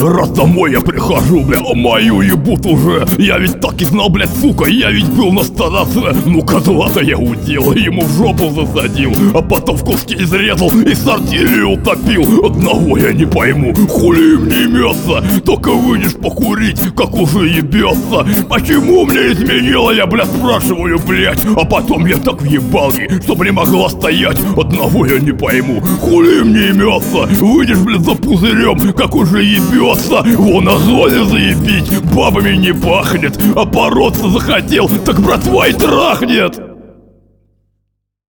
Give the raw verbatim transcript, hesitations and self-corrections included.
раз домой я прихожу, бля, мою ебут уже. Я ведь так и знал, блядь, сука, я ведь был на стороне. Ну козла-то я удел, ему в жопу засадил, а потом в куски изрезал и сортире утопил. Одного я не пойму, хули им не имется, только выйдешь покурить, как уже ебется. Почему мне изменила, я, бля, спрашиваю, блядь, а потом я так въебал ей, чтоб не могла стоять. Одного я не пойму, хули им не имется, выйдешь, блядь, за пузырем, как уже ебется. Вон на зоне заебить, бабами не пахнет, а бороться захотел, так братва и трахнет.